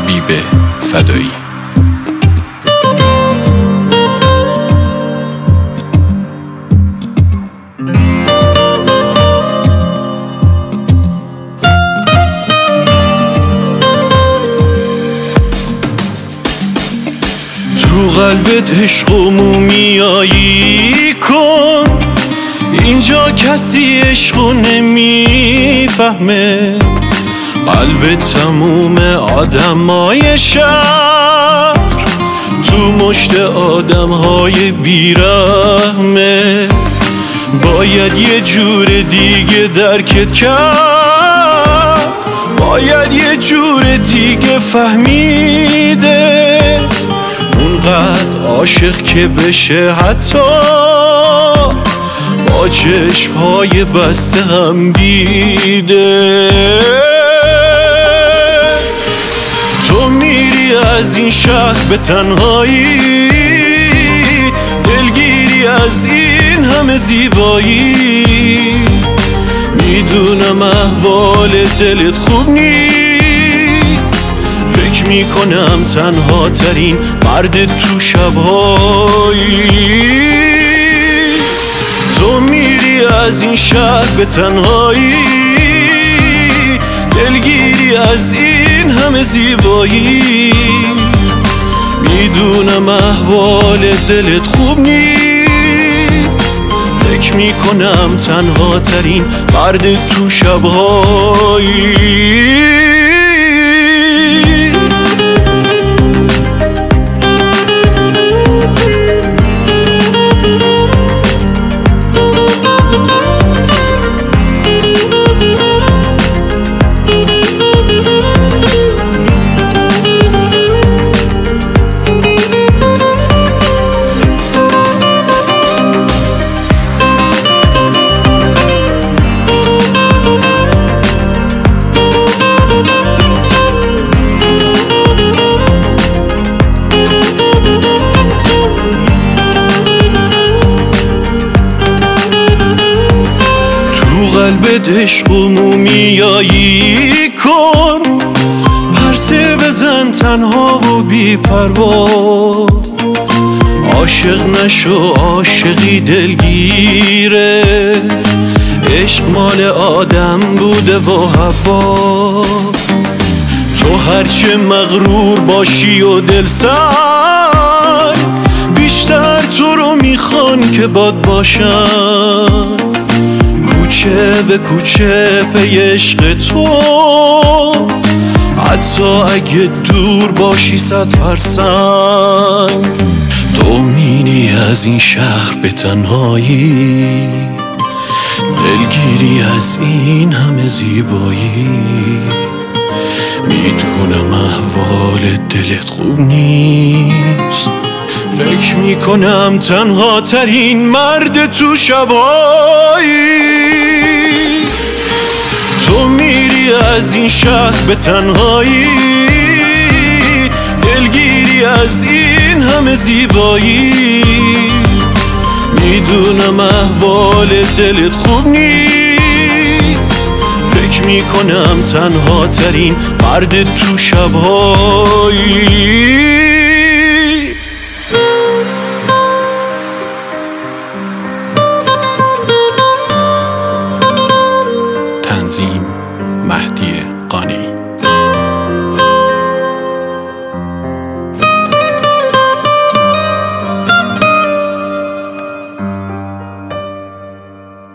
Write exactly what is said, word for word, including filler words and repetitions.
حبیب فدایی. تو قلبت عشق و مومیایی کن، اینجا کسی عشقو نمیفهمه. قلب تموم آدمای شهر تو مشت آدمهای بیرحمه. باید یه جور دیگه درکت کرد، باید یه جور دیگه فهمیده. اونقدر عاشق که بشه حتی با چشمهای بسته هم دیده. تو میری از این شهر به تنهایی، دلگیری از این همه زیبایی. میدونم احوال دلت خوب نیست، فکر میکنم تنها ترین مرد تو شبهایی. تو میری از این شهر به تنهایی، دلگیری از این همه زیبایی. میدونم احوال دلت خوب نیست، فکر میکنم تنها ترین مرد تو شبهایی. قلبت عشق و مومیایی کن، پرسه بزن تنها و بی پروا. عاشق نشو، عاشقی دلگیره. عشق مال آدم بوده و حوا. تو هرچه مغرور باشی و دل سنگ، بیشتر تو رو میخوان که باد باشن. کوچه به کوچه پی عشق تو، حتی اگه دور باشی صد فرسنگ. تو میری از این شهر به تنهایی، دلگیری از این همه زیبایی. میدونم احوال دلت خوب نیست، فکر میکنم تنها ترین مرد تو شبایی. تو میری از این شهر به تنهایی، دلگیری از این همه زیبایی. میدونم احوال دلت خوب نیست، فکر میکنم تنها ترین مرد تو شبهایی. تنظیم مهدی قانی.